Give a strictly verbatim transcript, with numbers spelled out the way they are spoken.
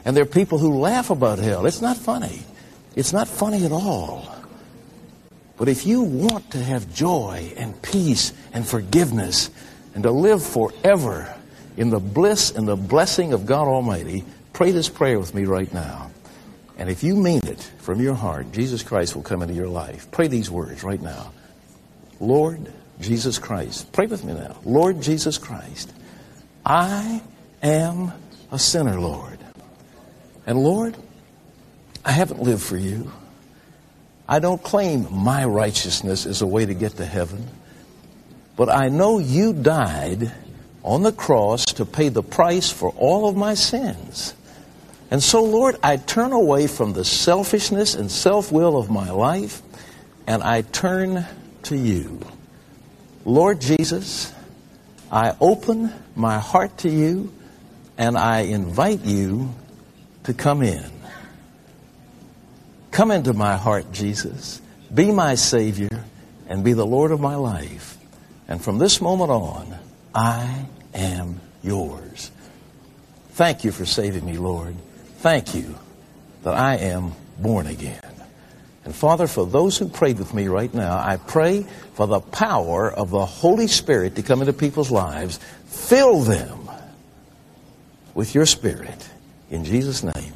And there are people who laugh about hell. It's not funny. It's not funny at all. But if you want to have joy and peace and forgiveness and to live forever in the bliss and the blessing of God Almighty, pray this prayer with me right now. And if you mean it from your heart, Jesus Christ will come into your life. Pray these words right now. Lord Jesus Christ. Pray with me now. Lord Jesus Christ, I am a sinner, Lord. And Lord, I haven't lived for you. I don't claim my righteousness as a way to get to heaven. But I know you died on the cross to pay the price for all of my sins. And so, Lord, I turn away from the selfishness and self-will of my life, and I turn to you. Lord Jesus, I open my heart to you, and I invite you to come in. Come into my heart, Jesus. Be my Savior and be the Lord of my life. And from this moment on, I am yours. Thank you for saving me, Lord. Thank you that I am born again. And Father, for those who prayed with me right now, I pray for the power of the Holy Spirit to come into people's lives. Fill them with your Spirit. In Jesus' name.